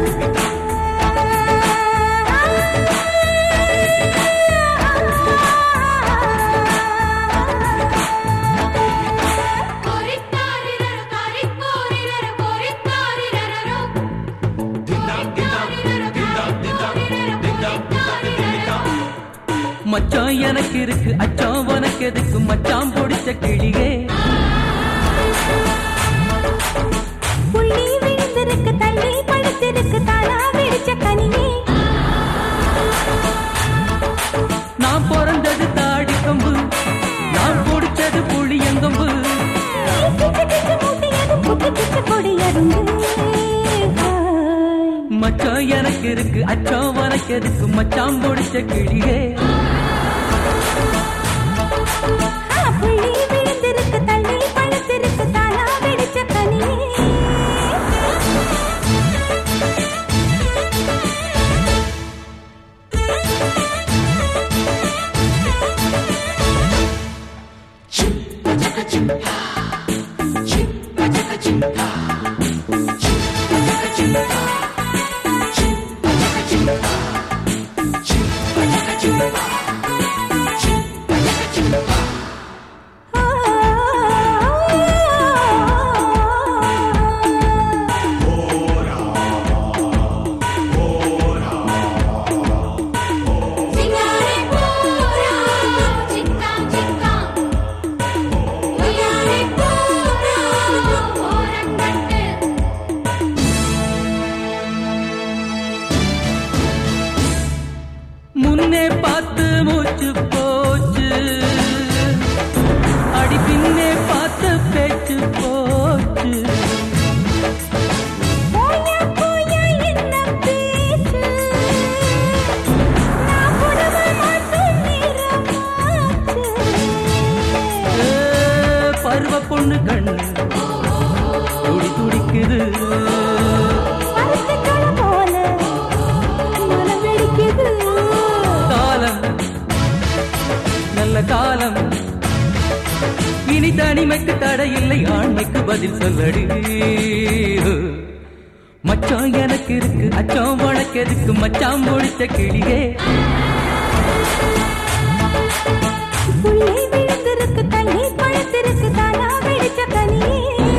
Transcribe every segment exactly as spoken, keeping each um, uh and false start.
மச்சான் எனக்கு இருக்கு அச்சான் உனக்கு எதுக்கு மச்சான் பிடிச்ச கிளியே புள்ளி விழுந்திருக்கு தள்ளி படுத்திருக்கு தானா வெடிச்ச கனியே நான் பிறந்தது தாடி கம்பு நான் பிடிச்சது புளியங்கம்பு மச்சான் எனக்கு இருக்கு அச்சான் உனக்கு எதுக்கு மச்சான் பிடிச்ச கிளியே புள்ளி விழுந்திருக்கு தள்ளி படுத்திருக்கு தானா வெடிச்ச கனியே முன்னே பார்த்து மூச்சு போச்சு அடி பின்னே பார்த்து பேச்சு போச்சு பருவ பொண்ணு கண்ணு துடி துடிக்குது நல்ல காலம் இனி தனிமைக்கு தடையில்லை ஆண்மைக்கு பதில் சொல்லடி மச்சான் எனக்கு இருக்கு அச்சான் உனக்கு எதுக்கு மச்சான் முடிச்ச கிளியே புள்ளி விழுந்திருக்கு தள்ளி படுத்திருக்கு தானா வெடிச்ச கனியே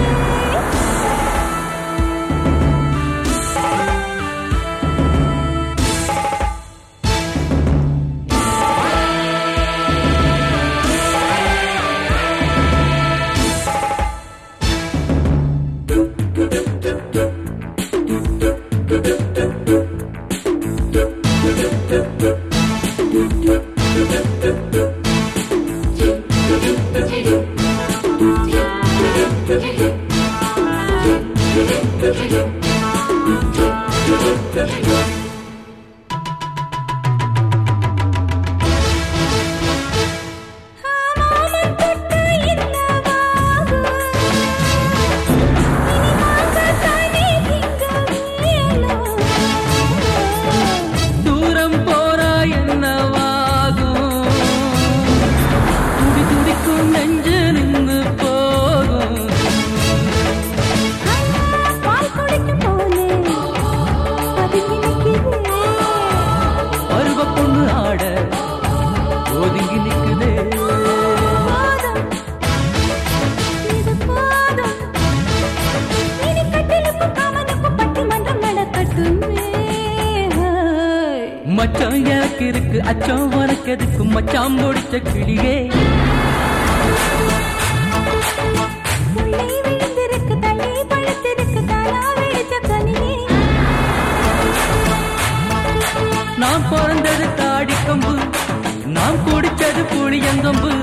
மச்சான் எனக்கு இருக்கு அச்சான் உனக்கு எதுக்கு மச்சான் முடிச்ச கிளியே புள்ளி விழுந்திருக்கு தள்ளி படுத்திருக்கு தானா வெடிச்ச கனியே நான் பிறந்தது தாடி கம்பு நான் குடிச்சது புளியங்கம்பு